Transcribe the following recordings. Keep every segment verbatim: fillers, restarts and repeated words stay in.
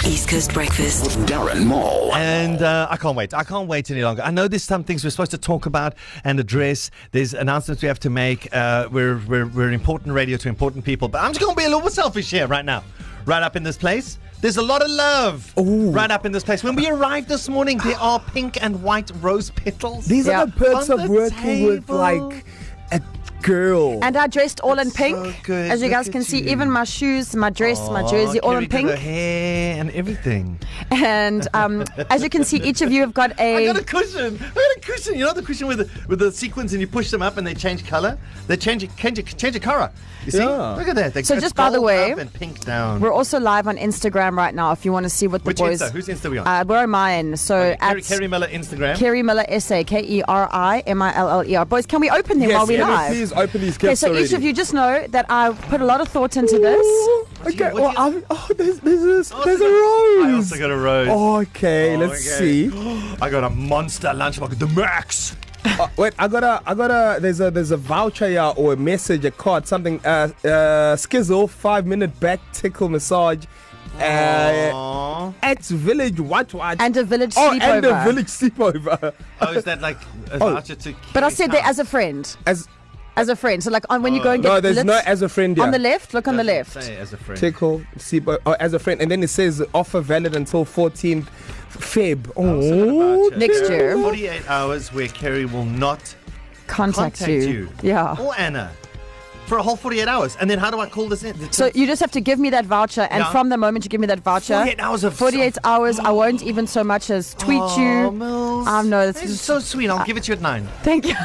East Coast Breakfast with Darren Moore. And uh, I can't wait. I can't wait any longer. I know there's some things we're supposed to talk about and address. There's announcements we have to make. Uh, we're, we're, we're important radio to important people. But I'm just going to be a little bit selfish here right now. Right up in this place. There's a lot of love Ooh. right up in this place. When we arrived this morning, there are pink and white rose petals. These Yeah. are the perks On of the working with table. like a girl. And I dressed all in That's pink. so good. As you Look guys at can see, you. even my shoes, my dress, my Aw, jersey, all Kerry in did her pink. hair and everything. And um, as you can see, each of you have got I a. got a cushion. I got a cushion. You know the cushion with the with the sequins, and you push them up, and they change color. They change change change a color. You see? Yeah. Look at that. They So go just by the gold way, up and pink down. We're also live on Instagram right now if you want to see what the Which boys. Insta? Whose Insta are we on? Uh, we're on mine. So Okay, at Kerry, Kerry Miller Instagram. Kerry Miller S A, K E R I M I L L E R. Boys, can we open them yes, while we're can you live? please open these Okay, gifts so already. each of you just know that I put a lot of thought into this. Ooh, do you- okay, what well, do I'm, oh, there's, there's, a, I there's also a got- I rose. also got a rose. Okay, let's Okay. see. I got a monster lunchbox, the Max. Uh, wait, I got a, I got a. There's a, there's a voucher here or a message, a card, something. Uh, uh, Skizzle, five minute back tickle massage. Uh, Aww. at Village What What. And a village oh, sleepover. and a village sleepover. Oh, is that like a Oh. voucher to? But I Kerry said that Town? as a friend. As As a friend. So like on, when you go and get no, there's lit, no as a friend here. on the left, look on the Doesn't left. say as a friend. Tickle sleepover oh, as a friend, and then it says offer valid until fourteenth Feb. Oh, so Oh, got a voucher. Next year. forty-eight hours where Kerry will not Contact, contact you. you. Yeah. or Anna for a whole forty-eight hours. And then how do I call this in? So you just have to give me that voucher, and Yeah. from the moment you give me that voucher, forty-eight hours of forty-eight hours, I won't even so much as tweet oh, you. Mills. Um, no, that's It's just- so sweet. I'll give it to you at nine. Thank you.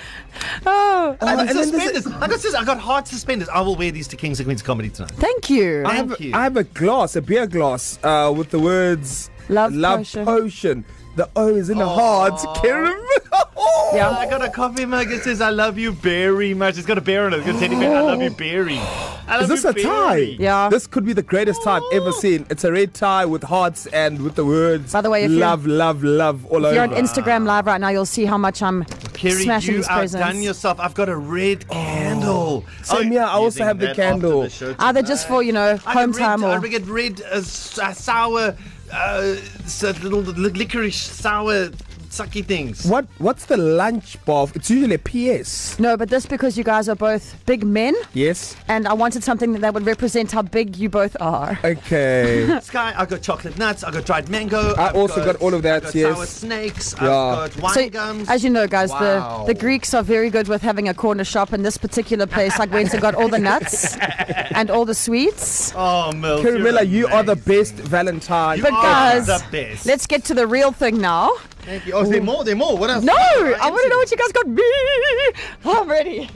oh, I got and then there's suspenders. I got sus- I got hard suspenders. I will wear these to Kings and Queens Comedy tonight. thank you. I Thank have, you. I have a glass, a beer glass, uh, with the words Love love potion. potion. The O is in the heart. Caramel. Yeah. I got a coffee mug. It says "I love you very much." It's got a bear on it. It's got a teddy bear. I love you, Barry. I love Is this you, a tie? Barry. Yeah. This could be the greatest tie I've ever seen. It's a red tie with hearts and with the words By the way, if you're- love, love, love all If over. you're on Instagram Live right now, you'll see how much I'm Kerry, smashing you these outdone presents. yourself. I've got a red candle. Same here, I also using have the that candle. after the show Either tonight. just for, you know, I home get time red, or. I get red uh, s- uh, sour, uh, so little li- licorice sour sucky things. What? What's the lunch bar? It's usually a P S. No, but this because you guys are both big men, Yes. and I wanted something that would represent how big you both are. Okay. Sky, I got chocolate nuts. I got dried mango. I I've also got all of that, I got yes. sour snakes. Yeah. I've got wine So, gums. as you know, guys, Wow. the, the Greeks are very good with having a corner shop. In this particular place, I went and got all the nuts and all the sweets. oh, Mills, Caramella, you're you are the amazing. best Valentine. You But are guys, the best. Let's get to the real thing now. Thank you. Oh, is there more? There more. What else? No, Oh, I want to know what you guys got me. Oh, I'm ready.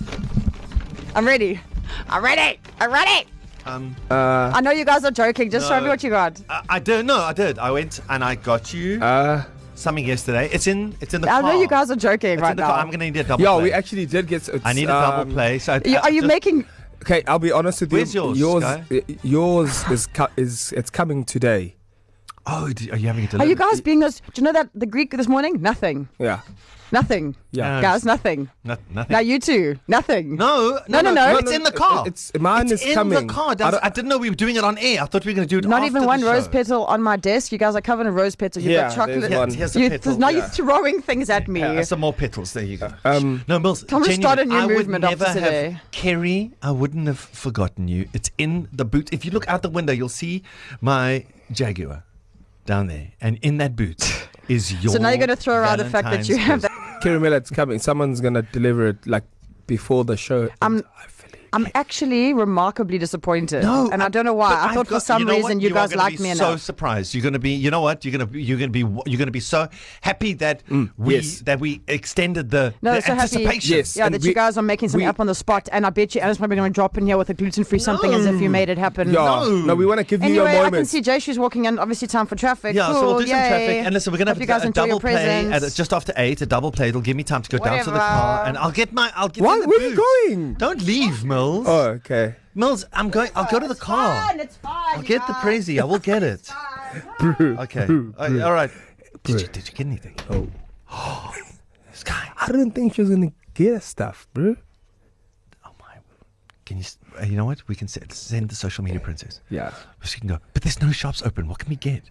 I'm ready. I'm ready. I'm ready. Um, Uh, I know you guys are joking. Just show No. me what you got. I, I did. No, I did. I went and I got you uh, something yesterday. It's in. It's in the I car. know you guys are joking It's right in the now. car. I'm gonna need a double. yeah, play. we actually did get. It's, I need a double um, play. So You- are you just- making? Okay, I'll be honest with Where's you. yours, Yours, Sky? uh, yours is co- is it's coming today. Oh, d- are you having it Are delivered? you guys being those? Do you know that the Greek this morning? Nothing. Yeah, Nothing. yeah. No. Guys, nothing. No, nothing. Now you two. Nothing. no, No, no, no. It's in the car. It's mine It's is in coming. the car. I That's- don't- I, didn't know we were doing it on air. I thought we were going to do it. Not after even the one rose show. petal on my desk. You guys are covered in rose petals. You've Yeah, got chocolate. there's Yeah, one. here's a You, petal. now yeah. you're throwing things at me. Yeah, some more petals. There you go. Um, no, Mills. Can we start a genuine, new I would movement never after have, today? Kerry, I wouldn't have forgotten you. It's in the boot. If you look out the window, you'll see my Jaguar down there, and in that boot is your. So now you're going to throw around the fact that you have Valentine's that. Caramella, it's coming. Someone's gonna deliver it like before the show. I'm- ends. I feel it. I'm actually remarkably disappointed. No, and I don't know why. but I I've thought for got- some you know what? reason you, are guys gonna like be me so enough. surprised. You're gonna be. You know what? You're gonna. You're gonna be. You're gonna be so happy that we yes. that we extended the, No, the so happy- anticipation. Yes. Yeah, and that we- you guys are making something we- up on the spot, and I bet you Anna's probably going to drop in here with a gluten-free something as if you made it happen. Yeah. No. No, we want to give you Anyway, your I can moment. see Jayshu's walking in. Obviously, time for traffic. Yeah, cool, so we'll do some yay. traffic. And listen, we're going to Hope you have guys a enjoy double your play presents. at just after eight, a double play. It'll give me time to go down to the Whatever. car. And I'll get my. I'll get Why? in the Where are you boot. going? Don't leave, Mills. Oh, okay. Mills, I'm going. I'll go to the car. Fine, it's fine. I'll get the prezi. I will get it. Okay. Uh, all right. Did you, did you get anything? Oh, Sky. I didn't think she was gonna get us stuff, bro. Oh my. can you, s- uh, you know what? We can se- send the social media princess. Yeah. She can go, but there's no shops open. What can we get?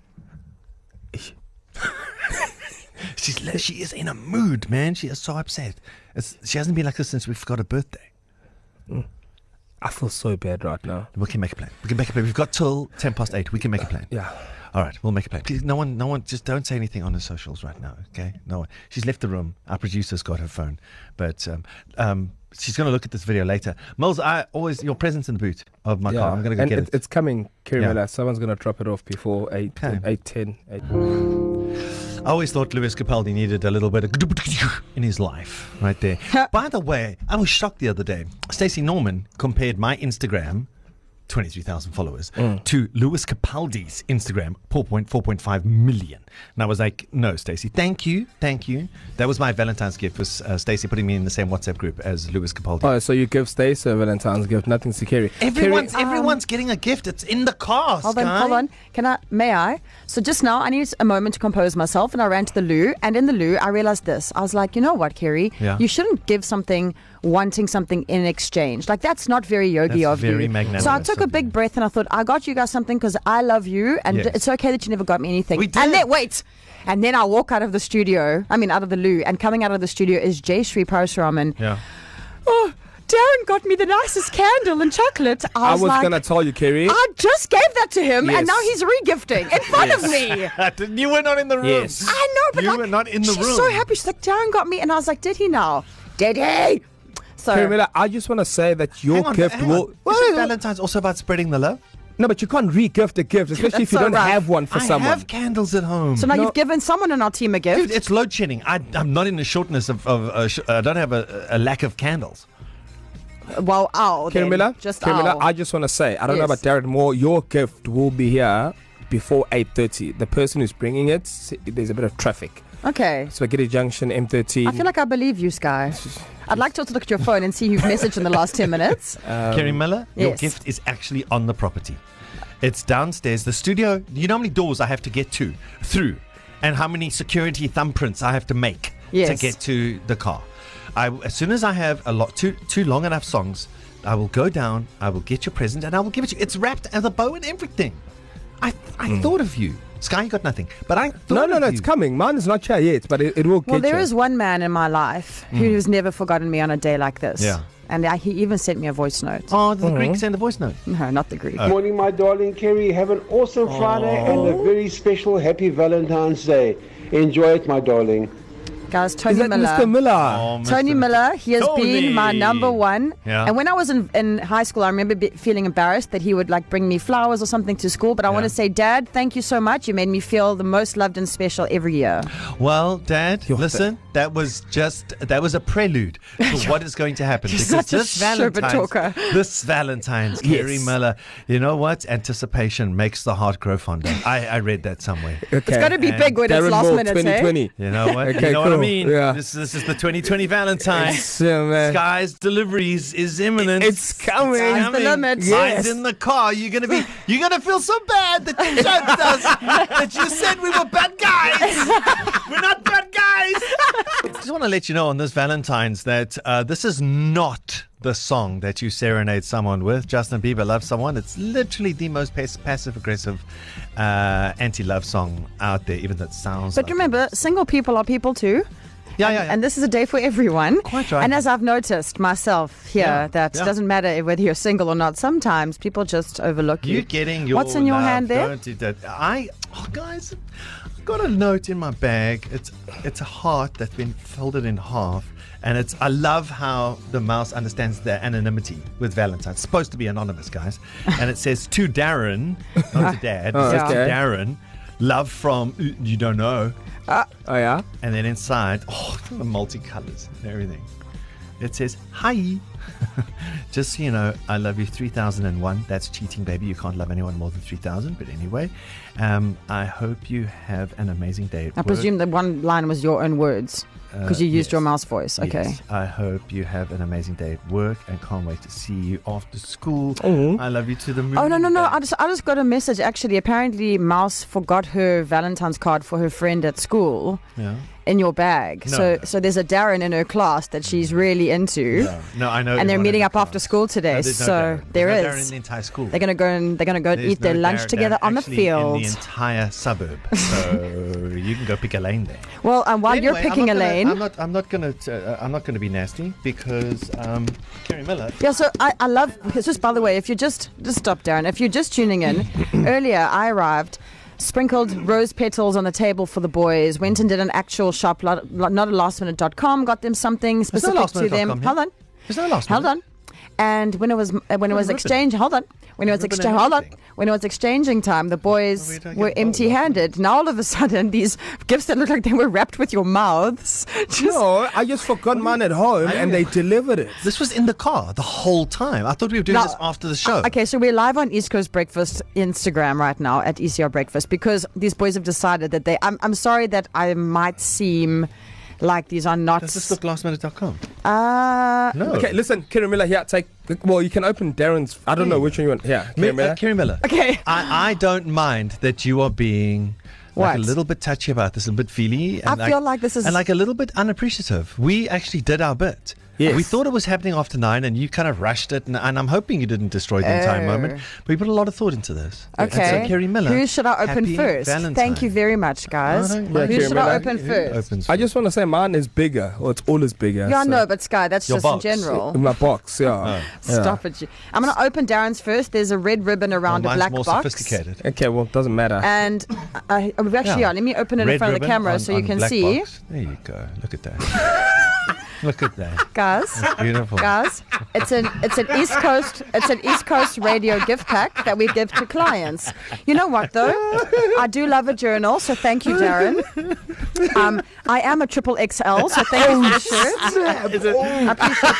She's le- she is in a mood, man. She is so upset. It's, she hasn't been like this since we forgot her birthday. I feel so bad right now. We can make a plan. We can make a plan. We've got till ten past eight. We can make a plan. Yeah. All right, we'll make a plan. Please, no one, no one, just don't say anything on her socials right now, okay? No one. She's left the room. Our producer's got her phone, but um, um, she's going to look at this video later. Mills, I always your presence in the boot of my yeah. car. I'm going to go and get it, it. It's coming, Kerry Yeah. Miller. Someone's going to drop it off before eight, Okay. eight ten. eight. I always thought Lewis Capaldi needed a little bit of in his life, right there. By the way, I was shocked the other day. Stacey Norman compared my Instagram, twenty-three thousand followers, Mm. to Lewis Capaldi's Instagram, four point five million. And I was like, no, Stacey, thank you, thank you. That was my Valentine's gift, was uh, Stacey putting me in the same WhatsApp group as Lewis Capaldi. Oh, so you give Stacey a Valentine's gift, nothing to carry. Everyone's, Kerry, everyone's getting a gift. It's in the car, Hold on, Sky. hold on. Can I, may I? So just now, I needed a moment to compose myself, and I ran to the loo. And in the loo, I realized this. I was like, you know what, Kerry? Yeah. You shouldn't give something wanting something in exchange. Like, that's not very yogi That's of very you. magnanimous So I took a of you. big breath, and I thought, I got you guys something because I love you, and Yes. it's okay that you never got me anything. We did. And then, wait. And then I walk out of the studio, I mean, out of the loo, and coming out of the studio is Jay Sri Parasuraman. Yeah. Oh, Darren got me the nicest candle and chocolate. I I was, was like, going to tell you, Kerry. I just gave that to him, Yes. and now he's re-gifting in front of me. You were not in the room. Yes. I know, but You like, were not in the she's room. so happy. She's like, Darren got me, and I was like, did he now? Did he? So Kerry Miller, I just want to say that your Hang on, gift hang will. on. Well, Isn't Valentine's also about spreading the love? no, but you can't re-gift a gift, especially if That's you so don't right. have one for I someone. have candles at home. So now No. you've given someone in our team a gift. Dude, it's load shedding. I, I'm not in the shortness of. of uh, sh- I don't have a, a lack of candles. well, ow. Kerry then. Miller, Just Kerry ow. Miller, I just want to say, I don't know Yes. about Darren Moore, your gift will be here before eight thirty. The person who's bringing it, there's a bit of traffic. Okay. Spaghetti Junction, M thirteen. I feel like I believe you, Sky. I'd like to also look at your phone and see who've messaged in the last ten minutes. Um, Kerry Miller, your yes. gift is actually on the property. It's downstairs. The studio, you know how many doors I have to get to, through, and how many security thumbprints I have to make to Yes. get to the car. I, as soon as I have a lot, two, two long enough songs, I will go down, I will get your present, and I will give it to you. It's wrapped as a bow and everything. I, I thought of you. Sky, you got nothing. But I thought no, no, of no, you. it's coming. Mine is not here yet, but it, it will get Well, there you. is one man in my life who's never forgotten me on a day like this. Yeah. And I, he even sent me a voice note. Oh, the Mhm. Greek send a voice note. No, not the Greek. Oh. Morning, my darling Kerry. Have an awesome Friday and a very special happy Valentine's Day. Enjoy it, my darling. Guys, Is Tony that Miller. Mister Miller? Oh, Tony Mister Miller, he has Tony. been my number one. Yeah. And when I was in, in high school, I remember be, feeling embarrassed that he would like bring me flowers or something to school. But I Yeah. want to say, Dad, thank you so much. You made me feel the most loved and special every year. Well, Dad, You're listen, that was just that was a prelude to what is going to happen. You're because such a this sherbet Valentine's, talker. this Valentine's, Kerry Yes. Miller, you know what? Anticipation makes the heart grow fonder. I, I read that somewhere. Okay. It's got to be And big when Darren it's last Moore, minute, twenty twenty. eh? You know what? Okay, you know what I cool. mean? Yeah. This, this is the twenty twenty Valentine's. Yeah, man. Sky's deliveries is imminent. It's coming. Sky's the limit. Mine's Yes. in the car. You're gonna be. You're gonna feel so bad that you judged us. That you said we were bad guys. We're not bad guys. I just want to let you know on this Valentine's that uh, this is not the song that you serenade someone with. Justin Bieber loves someone. It's literally the most pas- passive-aggressive uh, anti-love song out there, even though it sounds. But like remember, it. single people are people too. yeah, and, yeah, yeah. and this is a day for everyone. Quite right. And as I've noticed myself here, Yeah, that yeah. it doesn't matter whether you're single or not. Sometimes people just overlook you. You're getting your What's in your love, hand there? Don't do that. I, oh guys, I've got a note in my bag. It's it's a heart that's been folded in half, and it's. I love how the mouse understands the anonymity with Valentine. It's supposed to be anonymous, guys, and it says to Darren, not to Dad. It Oh, says okay. to Darren, love from uh, you don't know, Oh, yeah? and then inside, oh, the multicolors and everything. It says, hi. Just so you know, I love you three thousand one. That's cheating, baby. You can't love anyone more than three thousand. But anyway, um, I hope you have an amazing day at I work. presume that one line was your own words because Uh, you used yes. your mouse voice. Okay. Yes. I hope you have an amazing day at work and can't wait to see you after school. Mhm. I love you to the moon. Oh no no no! babe. I just I just got a message. Actually, apparently, Mouse forgot her Valentine's card for her friend at school, Yeah. in your bag. No, so no. so there's a Darren in her class that she's really into. No, no, I know. And they're everyone meeting in up the after class. school today. No, there's no so Darren. there There's no is. Darren in the entire school. They're gonna go and they're gonna go and There's eat their no lunch Darren- together Darren on the actually field. in the entire suburb. So you can go pick a lane there. Well, um, while Anyway, you're picking I'm a not gonna, lane. I'm not. I'm not gonna. T- uh, I'm not gonna be nasty because um, Kerry Miller. Yeah, so I, I love, because just by the way, if you just, just stop, Darren, if you're just tuning in, earlier I arrived, sprinkled rose petals on the table for the boys, went and did an actual shop, lo- lo- not a last minute dot com, got them something no specific last to minute dot them. com here. Hold on, There's no last. hold minute. on. And when it was uh, when it was ribbon. exchange, hold on. When it was Ribbon exchange, and hold on. everything. When it was exchanging time, the Oh, we boys don't were get both, empty-handed. Now all of a sudden, these gifts that look like they were wrapped with your mouths. Just, No, I just forgot mine at home and they delivered it. This was in the car the whole time. I thought we were doing No. this after the show. Okay, so we're live on East Coast Breakfast Instagram right now at E C R Breakfast because these boys have decided that they. I'm, I'm sorry that I might seem like these are not. Does this look last minute dot com? Uh, No. Okay, listen, Kerry Miller, here, take. Well, you can open Darren's. I don't know which one you want. Yeah, Mi- Kerry uh, Miller. Kerry Miller. Okay. I, I don't mind that you are being like What? a little bit touchy about this, a bit feely. And I feel like this is- and like a little bit unappreciative. We actually did our bit. Yes. We thought it was happening after nine, and you kind of rushed it. And, and I'm hoping you didn't destroy the entire Oh. moment. But we put a lot of thought into this. Okay. And so, Kerry Miller. Who should I open happy first? Valentine. Thank you very much, guys. No, don't Yeah, mind. Who Kerry should I Miller. open Who first? opens I just want to say mine is bigger, or it's always bigger. Yeah, so- no, but Sky, that's Your just box. in general. In my box, yeah. yeah. Stop it. you- I'm going to open Darren's first. There's a red ribbon Well, around a mine's black more box. sophisticated. Okay, well, it doesn't matter. And uh, we've actually, Yeah. yeah, let me open it in Red front of the ribbon camera on- so you on can black see. box. There you go. Look at that. Look at that. Guys. Beautiful. Guys, it's an it's an East Coast it's an East Coast radio gift pack that we give to clients. You know what though? I do love a journal, so thank you, Darren. Um, I am a triple X L, so thank you for the shirt. I appreciate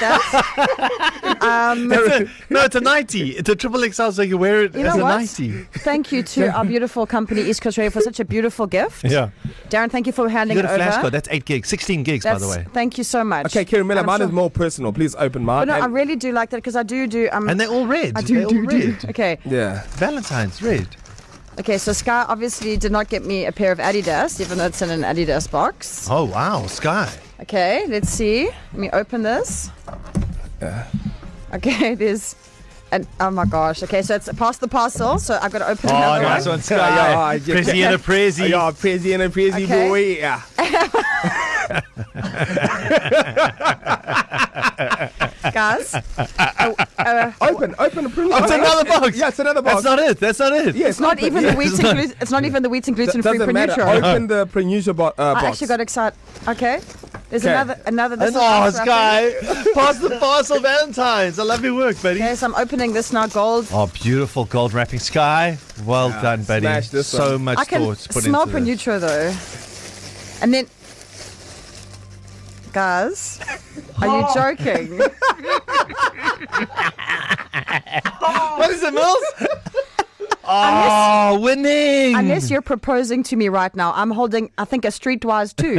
that. Um, No, it's a ninety. It's a triple X L, so you can wear it You as know a what? ninety. thank you to our beautiful company East Coast Radio for such a beautiful gift. Yeah. Darren, thank you for handing You got it a flash over. code. That's eight gigs. sixteen gigs, That's- by the way. Thank you so much. Okay, Kerry Miller, I'm mine sure- is more personal. Please open mine. But no, I and- really do like that because I do do. Um, And they're all red. I do they're do all do. red. Okay. yeah. Valentine's red. Okay, so Sky obviously did not get me a pair of Adidas, even though it's in an Adidas box. Oh, wow. Sky. Okay, let's see. Let me open this. Okay, there's. And oh my gosh. Okay, so it's past the parcel, so I've got to open another nice one. one, Sky. Yeah, Yeah, I just- Prezi and a Prezi. Yeah, Prezi and a Prezi Okay. boy. Yeah. Guys, uh, uh, Open, open the Prezi. Oh, it's another box. Yeah, it's another box. That's not it. That's not it. Yeah, it's not open, even yeah. the wheat and gluten. It's not even the wheat and gluten free Doesn't matter. Prenutro. Open the Prenutro bo- uh, box. I actually got excited. Okay, there's Okay. another another. This is Oh, nice wrapping. Sky. Pass the parcel, Valentine's. I love your work, buddy. Okay, so I'm opening this now. Gold. Oh, beautiful gold wrapping. Sky. Well done, buddy. smash this so one. much I can thought put smell into this. Prenutro though, and then. Guys, are you joking? What is it, Mills? Oh, winning. Unless you're proposing to me right now, I'm holding, I think, a Streetwise two.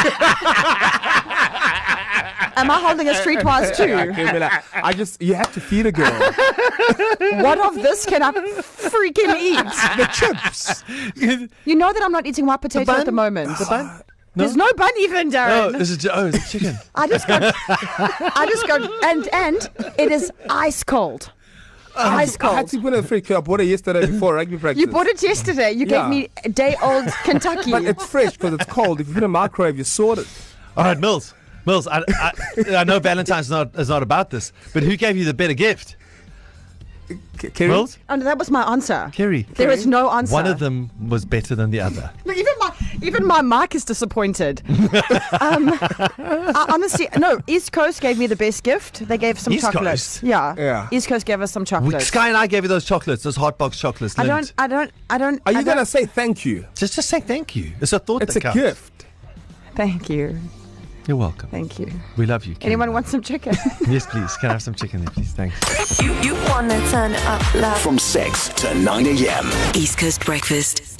Am I holding a Streetwise two? Kerry Miller, I just, you have to feed a girl. What of this can I freaking eat? The chips. You know that I'm not eating white potato at the moment. The bun? There's no bun even, Oh, Darren. this is oh, it's chicken. I just got, I just got, and and it is ice cold. Ice I had cold. to put it in the fridge. I bought it yesterday before rugby practice. You bought it yesterday. You Yeah. gave me day old Kentucky. But it's fresh because it's cold. If you put it in the microwave, you sort it. All right, Mills. Mills, I, I, I know Valentine's not is not about this, but who gave you the better gift? K- Kerry? Mills? Oh, no, that was my answer. Kerry. There is no answer. One of them was better than the other. Look, even my even my mic is disappointed. um, I, honestly, no. East Coast gave me the best gift. They gave some East chocolates. Coast? Yeah. Yeah. East Coast gave us some We, chocolates. Sky and I gave you those chocolates, those hot box chocolates. I Lindt. don't. I don't. I don't. Are you I going to don't- say thank you? Just, just say thank you. It's a thought It's that a counts. gift. Thank you. You're welcome. Thank you. We love you. Kerry. Anyone want some chicken? Yes, please. Can I have some chicken there, please? Thanks. You, you want to turn it up loud. From six to nine a.m. East Coast Breakfast.